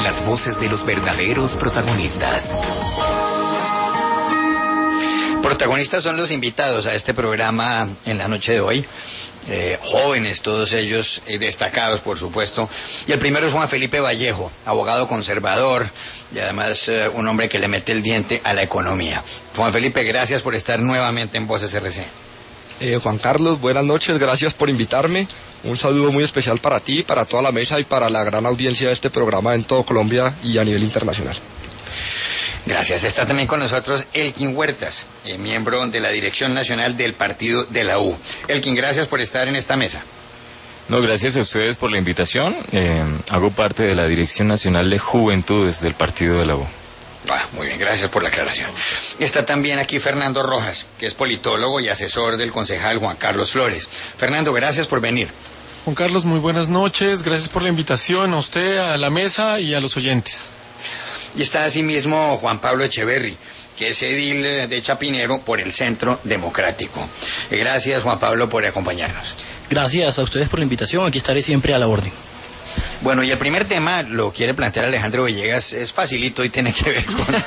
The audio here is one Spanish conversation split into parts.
las voces de los verdaderos protagonistas. Protagonistas son los invitados a este programa en la noche de hoy, jóvenes, todos ellos destacados, por supuesto. Y el primero es Juan Felipe Vallejo, abogado conservador y además un hombre que le mete el diente a la economía. Juan Felipe, gracias por estar nuevamente en Voces RC. Juan Carlos, buenas noches, gracias por invitarme. Un saludo muy especial para ti, para toda la mesa y para la gran audiencia de este programa en todo Colombia y a nivel internacional. Gracias. Está también con nosotros Elkin Huertas, miembro de la Dirección Nacional del Partido de la U. Elkin, gracias por estar en esta mesa. No, gracias a ustedes por la invitación. Hago parte de la Dirección Nacional de Juventudes del Partido de la U. Muy bien, gracias por la aclaración. Está también aquí Fernando Rojas, que es politólogo y asesor del concejal Juan Carlos Flores. Fernando, gracias por venir. Juan Carlos, muy buenas noches. Gracias por la invitación a usted, a la mesa y a los oyentes. Y está asimismo Juan Pablo Echeverry, que es edil de Chapinero por el Centro Democrático. Gracias, Juan Pablo, por acompañarnos. Gracias a ustedes por la invitación, aquí estaré siempre a la orden. Bueno, y el primer tema lo quiere plantear Alejandro Villegas, es facilito y tiene que ver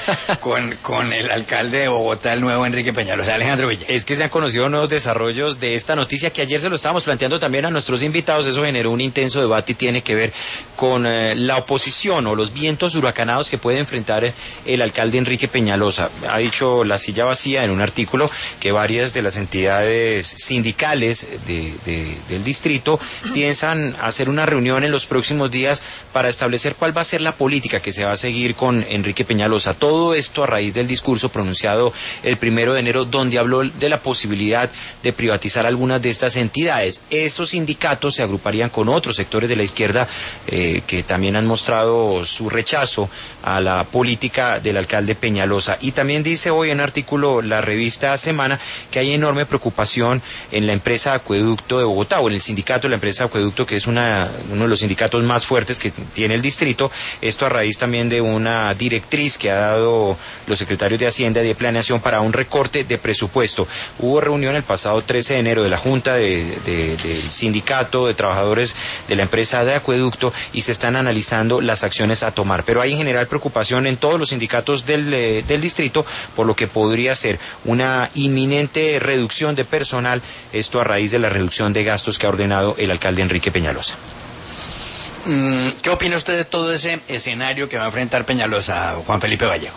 con el alcalde de Bogotá, el nuevo Enrique Peñalosa. Alejandro Villegas. Es que se han conocido nuevos desarrollos de esta noticia que ayer se lo estábamos planteando también a nuestros invitados. Eso generó un intenso debate y tiene que ver con la oposición o los vientos huracanados que puede enfrentar el alcalde Enrique Peñalosa. Ha dicho La Silla Vacía en un artículo que varias de las entidades sindicales del distrito piensan hacer una reunión en los próximos días para establecer cuál va a ser la política que se va a seguir con Enrique Peñalosa. Todo esto a raíz del discurso pronunciado el 1 de enero, donde habló de la posibilidad de privatizar algunas de estas entidades. Esos sindicatos se agruparían con otros sectores de la izquierda que también han mostrado su rechazo a la política del alcalde Peñalosa. Y también dice hoy en artículo la revista Semana que hay enorme preocupación en la empresa Acueducto de Bogotá, o en el sindicato de la empresa Acueducto, que es uno de los sindicatos más fuertes que tiene el distrito. Esto a raíz también de una directriz que ha dado los secretarios de Hacienda y de Planeación para un recorte de presupuesto. Hubo reunión el pasado 13 de enero de la Junta del Sindicato de Trabajadores de la empresa de Acueducto y se están analizando las acciones a tomar. Pero hay en general preocupación en todos los sindicatos del distrito por lo que podría ser una inminente reducción de personal, esto a raíz de la reducción de gastos que ha ordenado el alcalde Enrique Peñalosa. ¿Qué opina usted de todo ese escenario que va a enfrentar Peñalosa, Juan Felipe Vallejo?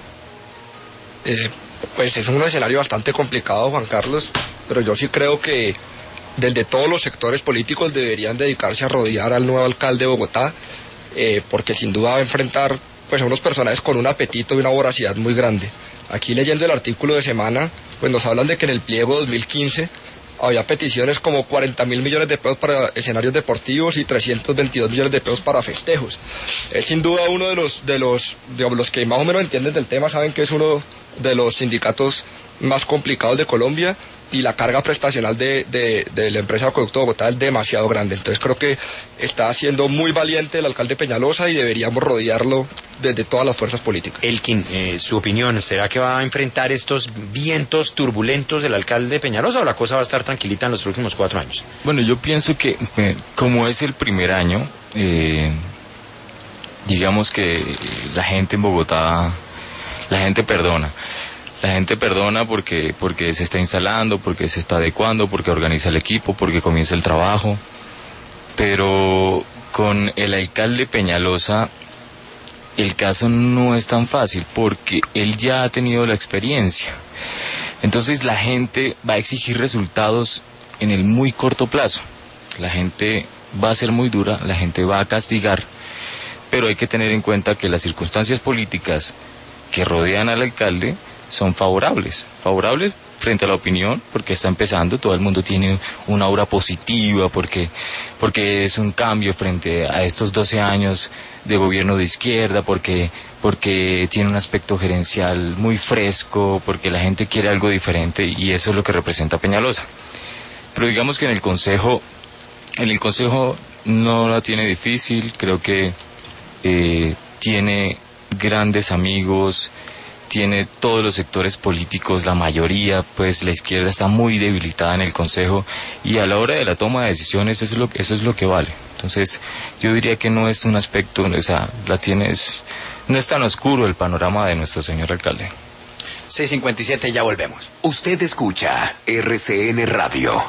Pues es un escenario bastante complicado, Juan Carlos, pero yo sí creo que desde todos los sectores políticos deberían dedicarse a rodear al nuevo alcalde de Bogotá, porque sin duda va a enfrentar pues a unos personajes con un apetito y una voracidad muy grande. Aquí leyendo el artículo de Semana, pues nos hablan de que en el pliego 2015 había peticiones como 40.000 millones de pesos para escenarios deportivos y 322 millones de pesos para festejos. Es sin duda uno de los que más o menos entienden del tema, saben que es uno de los sindicatos más complicados de Colombia y la carga prestacional de la empresa Acueducto de Bogotá es demasiado grande. Entonces creo que está siendo muy valiente el alcalde Peñalosa y deberíamos rodearlo desde todas las fuerzas políticas. Elkin, su opinión, ¿será que va a enfrentar estos vientos turbulentos del alcalde Peñalosa o la cosa va a estar tranquilita en los próximos 4 años? Bueno, yo pienso que como es el primer año, digamos que la gente en Bogotá, la gente perdona. La gente perdona porque se está instalando, porque se está adecuando, porque organiza el equipo, porque comienza el trabajo. Pero con el alcalde Peñalosa el caso no es tan fácil porque él ya ha tenido la experiencia. Entonces la gente va a exigir resultados en el muy corto plazo. La gente va a ser muy dura, la gente va a castigar, pero hay que tener en cuenta que las circunstancias políticas que rodean al alcalde son favorables frente a la opinión, porque está empezando, todo el mundo tiene una aura positiva, porque es un cambio frente a estos 12 años de gobierno de izquierda, porque tiene un aspecto gerencial muy fresco, porque la gente quiere algo diferente y eso es lo que representa Peñalosa. Pero digamos que en el consejo no la tiene difícil, creo que tiene grandes amigos, tiene todos los sectores políticos, la mayoría, pues la izquierda está muy debilitada en el Consejo, y a la hora de la toma de decisiones eso es lo que vale. Entonces yo diría que no es un aspecto, o sea, no es tan oscuro el panorama de nuestro señor alcalde. 6:57, ya volvemos. Usted escucha RCN Radio.